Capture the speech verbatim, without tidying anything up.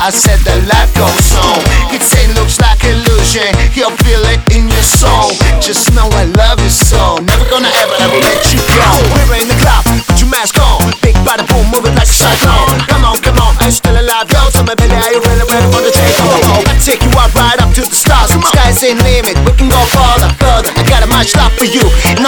I said that life goes on. It ain't looks like illusion, you'll feel it in your soul. Just know I love you so, never gonna ever ever let you go. We're in the club, put your mask on. Big body boom, moving like a cyclone. Come on, come on, are you still alive? Yo, tell me baby, are you really ready for the take? Come on, I take you out right up to the stars. Sky's ain't limit, we can go further, further. I got a much love for you, and